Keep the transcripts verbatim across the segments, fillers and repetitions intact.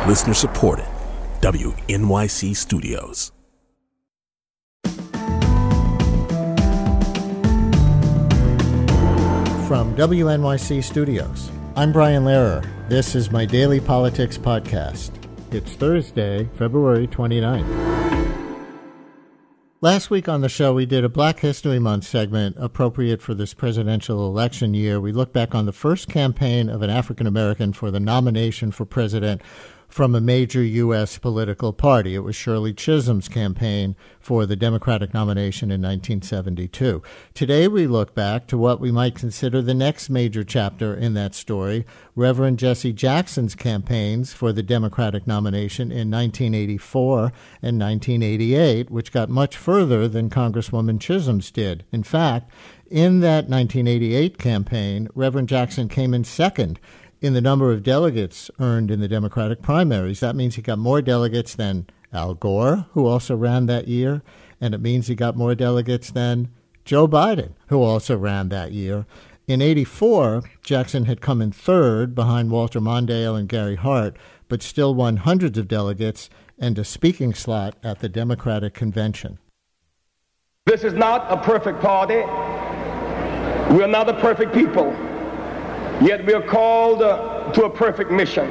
Listener supported. W N Y C Studios. From W N Y C Studios, I'm Brian Lehrer. This is my daily politics podcast. It's Thursday, February twenty-ninth. Last week on the show, we did a Black History Month segment appropriate for this presidential election year. We looked back on the first campaign of an African American for the nomination for president from a major U S political party. It was Shirley Chisholm's campaign for the Democratic nomination in nineteen seventy-two. Today, we look back to what we might consider the next major chapter in that story, Reverend Jesse Jackson's campaigns for the Democratic nomination in nineteen eighty-four and nineteen eighty-eight, which got much further than Congresswoman Chisholm's did. In fact, in that nineteen eighty-eight campaign, Reverend Jackson came in second in the number of delegates earned in the Democratic primaries. That means he got more delegates than Al Gore, who also ran that year, and it means he got more delegates than Joe Biden, who also ran that year. In eighty-four, Jackson had come in third behind Walter Mondale and Gary Hart, but still won hundreds of delegates and a speaking slot at the Democratic convention. This is not a perfect party. We are not a perfect people. Yet we are called uh, to a perfect mission.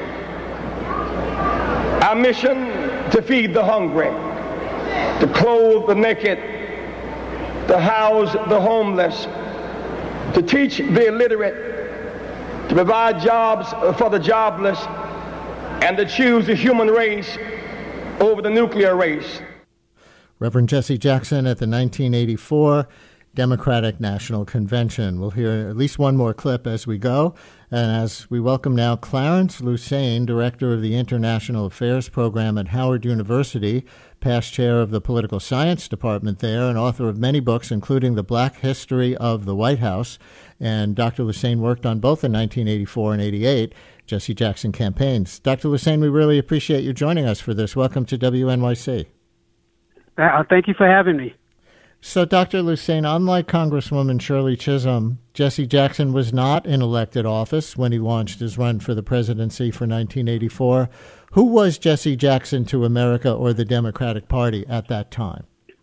Our mission: to feed the hungry, to clothe the naked, to house the homeless, to teach the illiterate, to provide jobs for the jobless, and to choose the human race over the nuclear race. Reverend Jesse Jackson at the nineteen eighty-four Democratic National Convention. We'll hear at least one more clip as we go. And as we welcome now Clarence Lusane, Director of the International Affairs Program at Howard University, past chair of the Political Science Department there, and author of many books, including The Black History of the White House. And Doctor Lusane worked on both the nineteen eighty-four and eighty-eight Jesse Jackson campaigns. Doctor Lusane, we really appreciate you joining us for this. Welcome to W N Y C. Uh, thank you for having me. So, Doctor Lusane, unlike Congresswoman Shirley Chisholm, Jesse Jackson was not in elected office when he launched his run for the presidency for nineteen eighty-four. Who was Jesse Jackson to America or the Democratic Party at that time?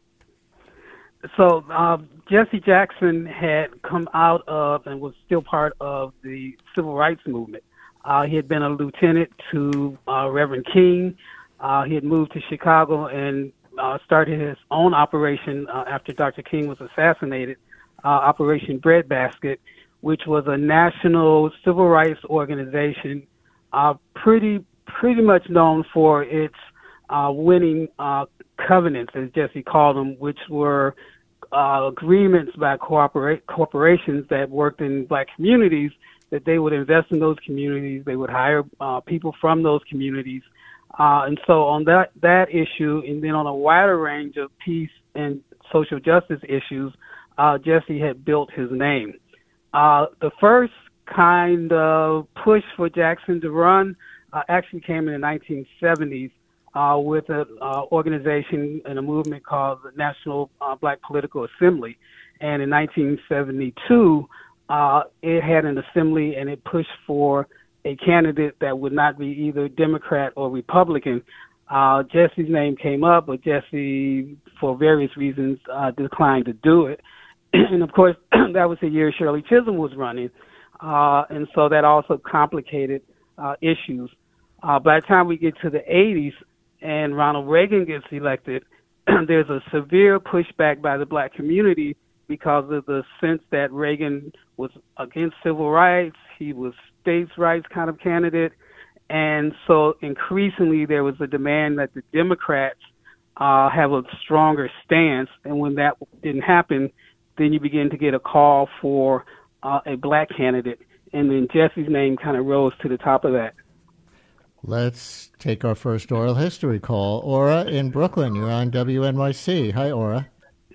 So, uh, Jesse Jackson had come out of and was still part of the civil rights movement. Uh, he had been a lieutenant to uh, Reverend King. Uh, he had moved to Chicago and Uh, started his own operation uh, after Doctor King was assassinated, uh, Operation Breadbasket, which was a national civil rights organization, uh, pretty pretty much known for its uh, winning uh, covenants, as Jesse called them, which were uh, agreements by corpora- corporations that worked in black communities, that they would invest in those communities, they would hire uh, people from those communities. Uh, and so on that, that issue, and then on a wider range of peace and social justice issues, uh, Jesse had built his name. Uh, the first kind of push for Jackson to run uh, actually came in the nineteen seventies uh, with an uh, organization and a movement called the National uh, Black Political Assembly. And in nineteen seventy-two, uh, it had an assembly and it pushed for a candidate that would not be either Democrat or Republican. Uh, Jesse's name came up, but Jesse, for various reasons, uh, declined to do it. And of course, that was the year Shirley Chisholm was running. Uh, and so that also complicated uh, issues. Uh, by the time we get to the eighties and Ronald Reagan gets elected, there's a severe pushback by the black community because of the sense that Reagan was against civil rights. He was states' rights kind of candidate. And so increasingly there was a demand that the Democrats uh, have a stronger stance. And when that didn't happen, then you begin to get a call for uh, a black candidate. And then Jesse's name kind of rose to the top of that. Let's take our first oral history call. Aura in Brooklyn, you're on W N Y C. Hi, Aura.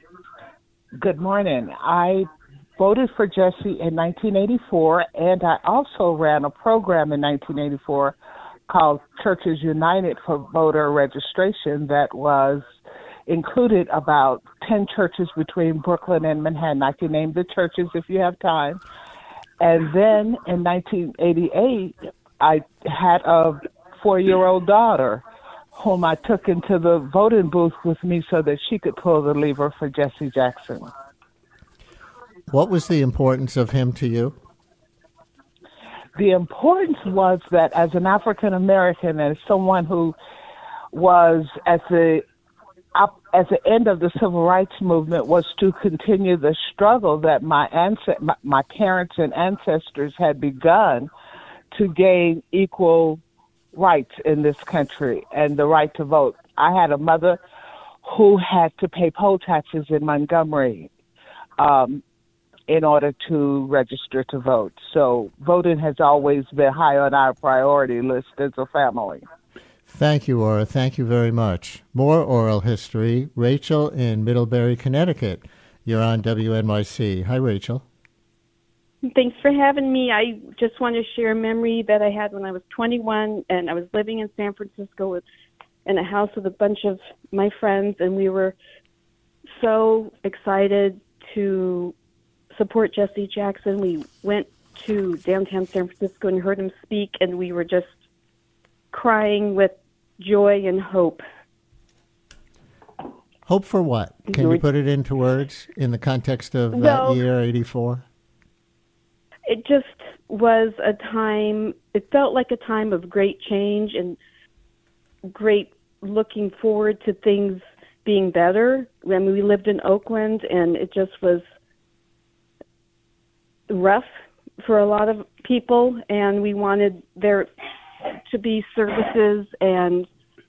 Good morning. I voted for Jesse in nineteen eighty-four, and I also ran a program in nineteen eighty-four called Churches United for Voter Registration that was included about ten churches between Brooklyn and Manhattan. I can name the churches if you have time. And then in nineteen eighty-eight, I had a four-year-old daughter, whom I took into the voting booth with me so that she could pull the lever for Jesse Jackson. What was the importance of him to you? The importance was that as an African American, as someone who was at the up at the end of the civil rights movement, was to continue the struggle that my ance- my, my parents and ancestors had begun to gain equal rights in this country and the right to vote. I had a mother who had to pay poll taxes in Montgomery um, in order to register to vote. So voting has always been high on our priority list as a family. Thank you, Ora. Thank you very much. More oral history. Rachel in Middlebury, Connecticut. You're on W N Y C. Hi, Rachel. Thanks for having me. I just want to share a memory that I had when I was twenty-one, and I was living in San Francisco with, in a house with a bunch of my friends, and we were so excited to support Jesse Jackson. We went to downtown San Francisco and heard him speak, and we were just crying with joy and hope. Hope for what? Can you put it into words in the context of that well, year, eighty-four? It just was a time, it felt like a time of great change and great looking forward to things being better. I mean, we lived in Oakland, and it just was rough for a lot of people, and we wanted there to be services and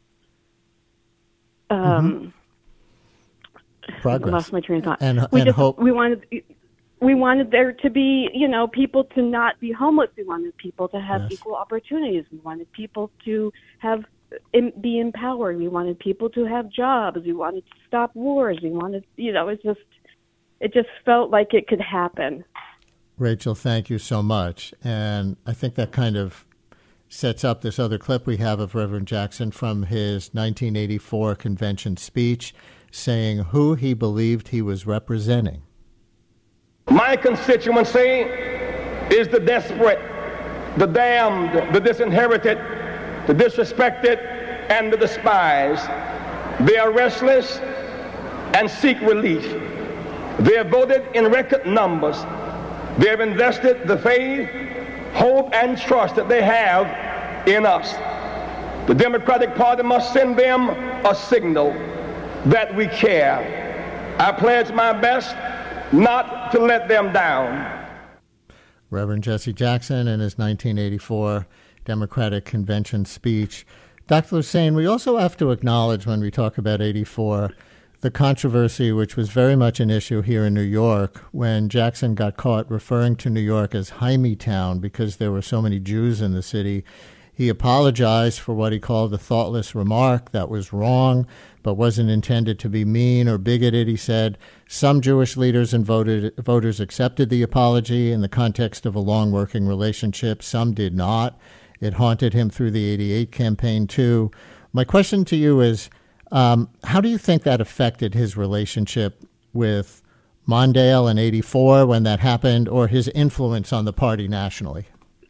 um, mm-hmm. progress. I lost my train of thought. And, we and just, hope. We wanted, we wanted there to be, you know, people to not be homeless. We wanted people to have Yes. equal opportunities. We wanted people to have in, be empowered. We wanted people to have jobs. We wanted to stop wars. We wanted, you know, it just, it just felt like it could happen. Rachel, thank you so much. And I think that kind of sets up this other clip we have of Reverend Jackson from his nineteen eighty-four convention speech saying who he believed he was representing. My constituency is the desperate, the damned, the disinherited, the disrespected, and the despised. They are restless and seek relief. They have voted in record numbers. They have invested the faith, hope, and trust that they have in us. The Democratic Party must send them a signal that we care. I pledge my best not to let them down. Reverend Jesse Jackson in his nineteen eighty-four Democratic Convention speech. Doctor Lusane, we also have to acknowledge when we talk about eighty-four the controversy which was very much an issue here in New York when Jackson got caught referring to New York as Hymietown because there were so many Jews in the city. He apologized for what he called a thoughtless remark that was wrong, but wasn't intended to be mean or bigoted, he said. Some Jewish leaders and voted, voters accepted the apology in the context of a long working relationship. Some did not. It haunted him through the eighty-eight campaign, too. My question to you is, um, how do you think that affected his relationship with Mondale in eighty-four when that happened, or his influence on the party nationally?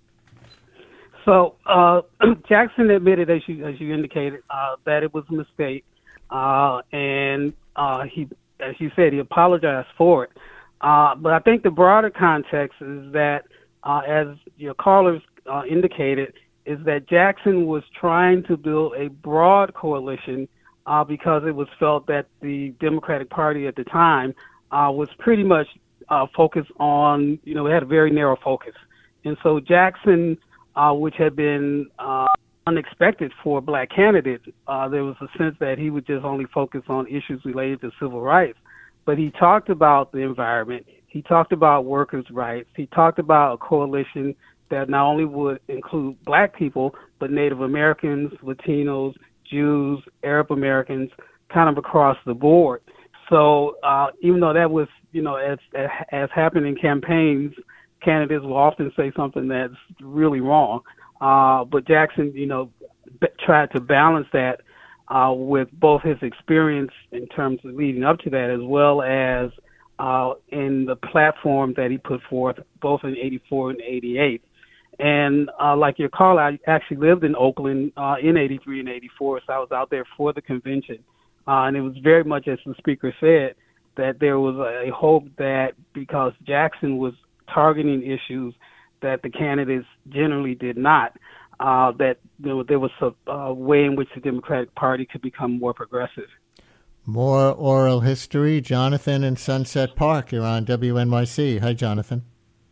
So uh, Jackson admitted, as you as you indicated, uh, that it was a mistake, uh, and uh, he, as you said, he apologized for it. Uh, but I think the broader context is that, uh, as your callers uh, indicated, is that Jackson was trying to build a broad coalition uh, because it was felt that the Democratic Party at the time uh, was pretty much uh, focused on, you know, it had a very narrow focus, and so Jackson. Uh, which had been uh, unexpected for a black candidate. Uh, there was a sense that he would just only focus on issues related to civil rights. But he talked about the environment. He talked about workers' rights. He talked about a coalition that not only would include black people, but Native Americans, Latinos, Jews, Arab Americans, kind of across the board. So uh, even though that was, you know, as, as happened in campaigns, candidates will often say something that's really wrong. Uh, but Jackson, you know, b- tried to balance that uh, with both his experience in terms of leading up to that, as well as uh, in the platform that he put forth, both in eighty-four and eighty-eight. And uh, like your call, I actually lived in Oakland uh, in eighty-three and eighty-four, so I was out there for the convention. Uh, and it was very much, as the speaker said, that there was a hope that because Jackson was targeting issues that the candidates generally did not, uh, that you know, there was a uh, way in which the Democratic Party could become more progressive. More oral history. Jonathan in Sunset Park. You're on W N Y C. Hi, Jonathan.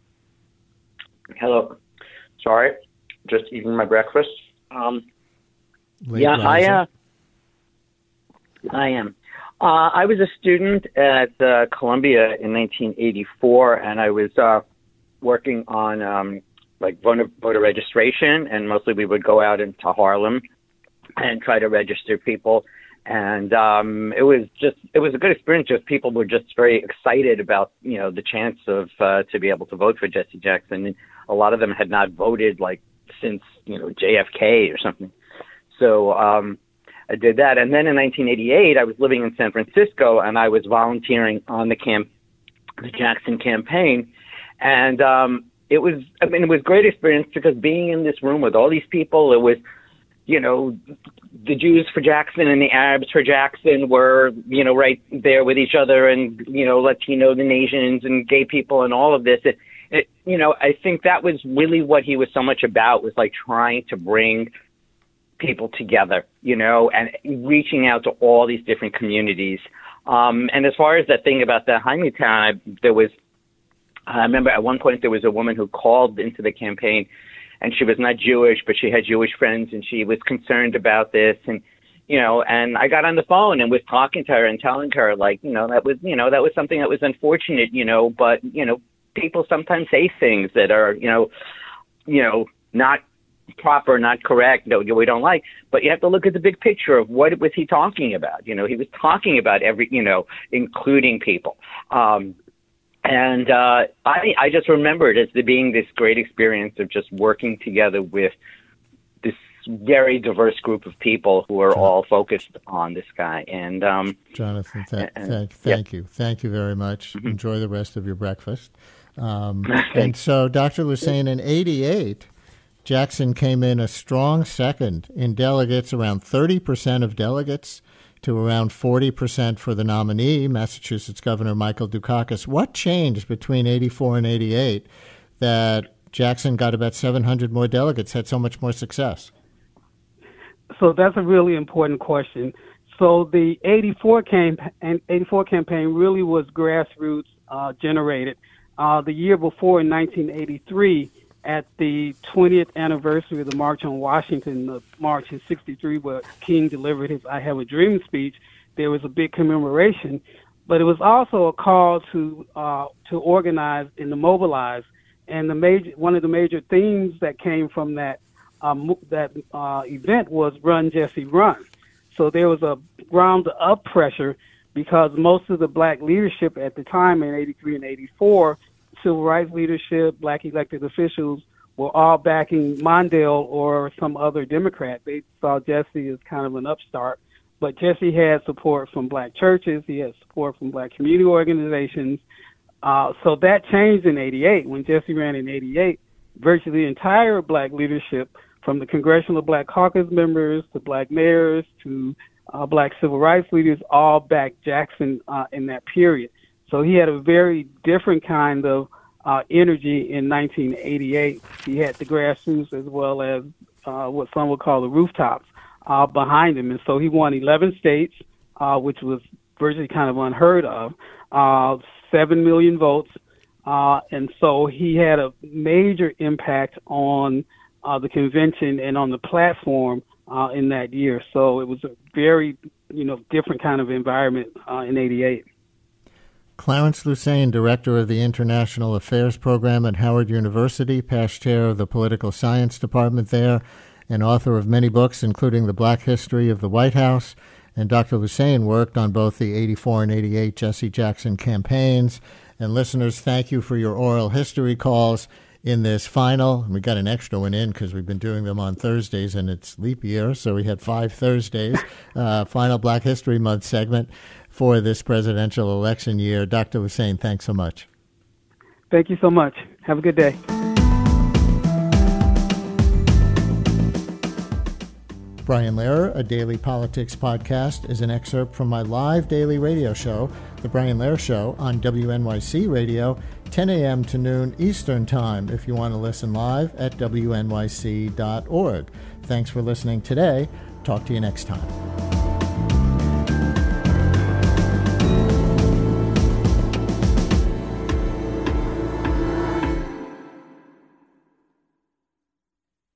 Hello. Sorry, just eating my breakfast. Um, Late yeah, I, riser. uh, I am. Uh, I was a student at uh, Columbia in nineteen eighty-four, and I was uh, working on um, like voter, voter registration, and mostly we would go out into Harlem and try to register people. And um, it was just, it was a good experience. Just people were just very excited about, you know, the chance of uh, to be able to vote for Jesse Jackson. And a lot of them had not voted like since, you know, J F K or something. So um, I did that. And then in nineteen eighty-eight, I was living in San Francisco, and I was volunteering on the camp, the Jackson campaign. And um, it was, I mean, it was a great experience because being in this room with all these people, it was, you know, the Jews for Jackson and the Arabs for Jackson were, you know, right there with each other, and, you know, Latino, the Asians and gay people and all of this. It, it, you know, I think that was really what he was so much about, was like trying to bring people together, you know, and reaching out to all these different communities. Um, and as far as that thing about the Hymietown, I, there was, I remember at one point there was a woman who called into the campaign, and she was not Jewish, but she had Jewish friends, and she was concerned about this. And, you know, and I got on the phone and was talking to her and telling her, like, you know, that was, you know, that was something that was unfortunate, you know, but, you know, people sometimes say things that are, you know, you know, not proper, not correct, no, we don't like, but you have to look at the big picture of what was he talking about. You know, he was talking about every, you know, including people. Um, And uh, I, I just remember it as being this great experience of just working together with this very diverse group of people who are all focused on this guy. And um, Jonathan, th- and, thank, thank yeah. you. Thank you very much. Mm-hmm. Enjoy the rest of your breakfast. Um, and so, Doctor Lusane, in eighty-eight, Jackson came in a strong second in delegates, around thirty percent of delegates, to around forty percent for the nominee, Massachusetts Governor Michael Dukakis. What changed between eighty-four and eighty-eight that Jackson got about seven hundred more delegates, had so much more success? So that's a really important question. So the eighty-four campaign, eighty-four campaign really was grassroots uh, generated. Uh, the year before, in nineteen eighty-three, at the twentieth anniversary of the March on Washington, the March in sixty-three, where King delivered his I Have a Dream speech, there was a big commemoration. But it was also a call to uh, to organize and to mobilize. And the major, one of the major themes that came from that um, that uh, event was Run, Jesse, Run. So there was a ground-up pressure because most of the black leadership at the time in eighty-three and eighty-four, civil rights leadership, black elected officials, were all backing Mondale or some other Democrat. They saw Jesse as kind of an upstart. But Jesse had support from black churches. He had support from black community organizations. Uh, so that changed in eighty-eight. When Jesse ran in eighty-eight, virtually the entire black leadership, from the Congressional Black Caucus members to black mayors to uh, black civil rights leaders, all backed Jackson uh, in that period. So he had a very different kind of uh, energy in nineteen eighty-eight. He had the grassroots as well as uh, what some would call the rooftops uh, behind him. And so he won eleven states, uh, which was virtually kind of unheard of, uh, seven million votes. Uh, and so he had a major impact on uh, the convention and on the platform uh, in that year. So it was a very, you know, different kind of environment uh, in eighty-eight. Clarence Lusane, Director of the International Affairs Program at Howard University, past chair of the Political Science Department there, and author of many books, including The Black History of the White House. And Doctor Lusane worked on both the eighty-four and eighty-eight Jesse Jackson campaigns. And listeners, thank you for your oral history calls in this final. We got an extra one in because we've been doing them on Thursdays, and it's leap year, so we had five Thursdays. Uh, final Black History Month segment for this presidential election year. Doctor Lusane, thanks so much. Thank you so much. Have a good day. Brian Lehrer, a daily politics podcast, is an excerpt from my live daily radio show, The Brian Lehrer Show, on W N Y C Radio, ten a.m. to noon Eastern Time, if you want to listen live at W N Y C dot org. Thanks for listening today. Talk to you next time.